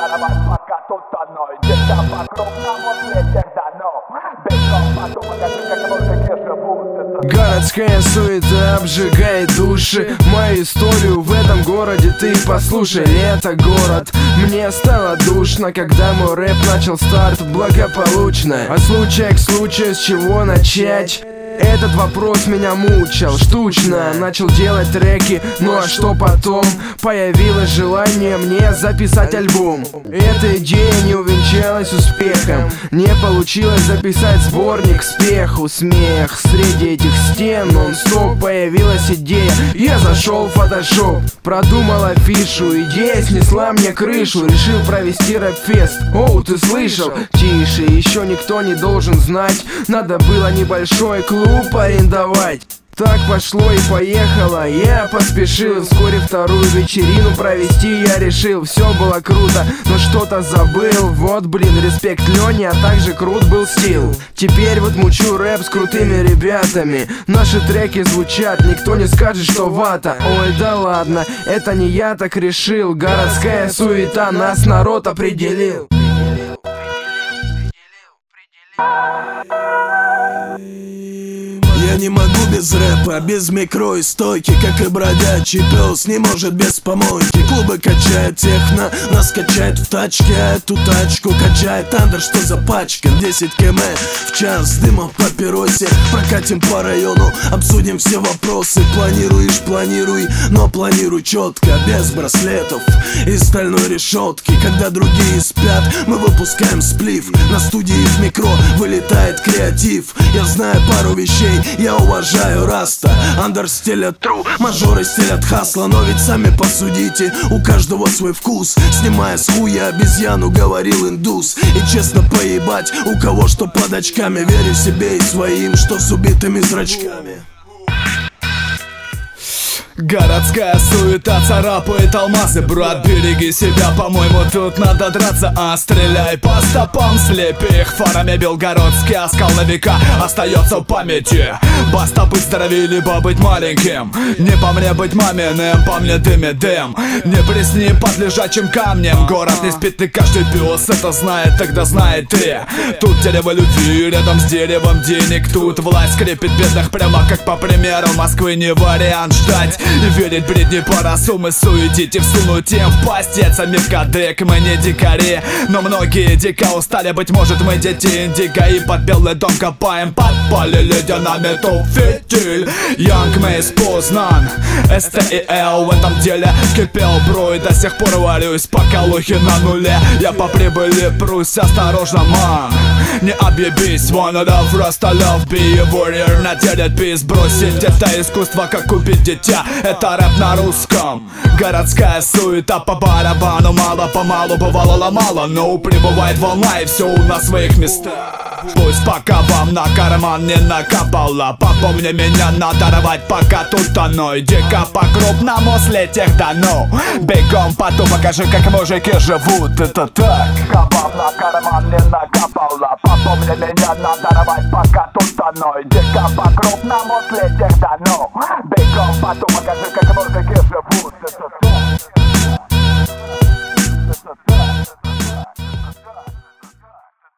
надорвать, пока тут одной. Где-то по-крупному слетях дано. Бегом потом покажи, как мужики живут. Городская суета обжигает души. Мою историю в этом городе ты послушай. Лето, город, мне стало душно, когда мой рэп начал старт благополучно. От случая к случаю, с чего начать? Этот вопрос меня мучил штучно. Начал делать треки, ну а что потом? Появилось желание мне записать альбом. Эта идея не увенчалась успехом. Не получилось записать сборник спеху. Смех среди этих стен нон-стоп. Появилась идея, я зашел в фотошоп. Продумал афишу, идея снесла мне крышу. Решил провести рэп-фест. Оу, ты слышал? Тише, еще никто не должен знать. Надо было небольшой клуб арендовать. Так пошло и поехало, я поспешил. Вскоре вторую вечерину провести я решил. Все было круто, но что-то забыл. Вот блин, респект Лене, а также крут был стил. Теперь вот мучу рэп с крутыми ребятами. Наши треки звучат, никто не скажет, что вата. Ой, да ладно, это не я так решил. Городская суета, нас народ определил. Я не могу без рэпа, без микро и стойки. Как и бродячий пес не может без помойки. Клубы качает техно, нас качает в тачке. А эту тачку качает андер, что за пачка. 10 км в час, дыма в папиросе. Прокатим по району, обсудим все вопросы. Планируешь, планируй, но планируй четко. Без браслетов и стальной решетки. Когда другие спят, мы выпускаем сплив. На студии в микро вылетает креатив. Я знаю пару вещей, я уважаю раста. Андер стелят тру, мажоры стелят хасла. Но ведь сами посудите, у каждого свой вкус. Снимая с хуя обезьяну, говорил индус. И честно поебать, у кого что под очками. Верю себе и своим, что с убитыми зрачками. Городская суета царапает алмазы. Брат, береги себя, по-моему, тут надо драться. А стреляй по стопам, слепи их фарами. Белгородский оскал на века остается в памяти. Баста быть здоровее, либо быть маленьким. Не по мне быть маминым, по мне дым и дым. Не присни под лежачим камнем. Город не спит, и каждый пес это знает, тогда знает ты. Тут дерево любви, рядом с деревом денег. Тут власть скрепит бедных прямо как по примеру Москвы. Не вариант ждать и верить бредни по рассумы суетить и всунуть им в пасть. Это миркадек, мы не дикари, но многие дико устали. Быть может, мы дети индиго и под белый дом копаем. Подпалили динамиту фитиль. Young Mace Познан, STEL в этом деле кипел бро. И до сих пор варюсь по колухе на нуле. Я по прибыли прусь, осторожно, ман. Не объебись, wanna love, просто love, be a warrior. Наделит бис, бросить это искусство, как убить дитя. Это рэп на русском. Городская суета по барабану. Мало-помалу бывало ломало, но прибывает волна и все у нас в своих местах. Пусть пока вам на карман не накапало. Попомни меня надорвать, пока тут оно. Иди-ка по-крупному слетях дано. Бегом потом покажи, как мужики живут. Это так. Вам на карман не накапало. Попомни меня надорвать, пока тут оно. Иди-ка по-крупному слетях дано. Бегом потом покажи,